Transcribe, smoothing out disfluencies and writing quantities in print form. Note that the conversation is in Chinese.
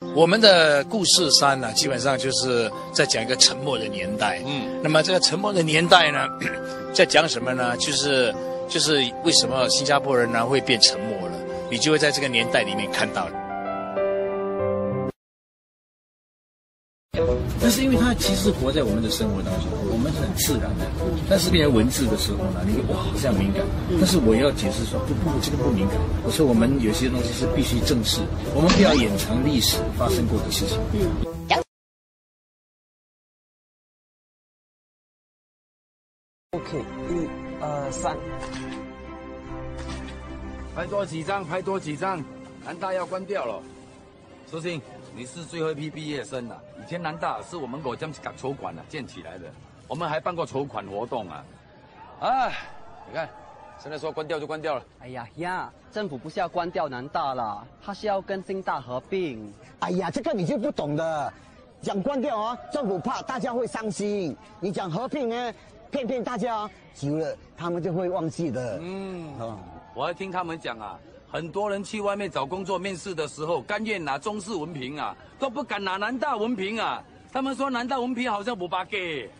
我们的故事3呢，基本上就是在讲一个沉默的年代。那么这个沉默的年代呢，在讲什么呢？就是为什么新加坡人呢会变沉默了？你就会在这个年代里面看到。但是因为它其实活在我们的生活当中，我们是很自然的。但是变成文字的时候呢，你就哇这样敏感。但是我要解释说，不，这个不敏感。我说我们有些东西是必须正视，我们不要掩藏历史发生过的事情。 OK， 1、2、3， 拍多几张，拍多几张，南大要关掉了。苏信，你是最后一批毕业生了。以前南大是我们果江筹馆建起来的，我们还办过筹款活动啊。哎，你看，现在说关掉就关掉了。 哎呀，政府不是要关掉南大了，他是要跟新大合并。 哎呀，这个你就不懂的。讲关掉啊，政府怕大家会伤心；你讲合并呢，骗大家，久了他们就会忘记的。 我还听他们讲啊。很多人去外面找工作面试的时候，甘愿拿中式文凭啊，都不敢拿南大文凭啊。他们说南大文凭好像不巴给。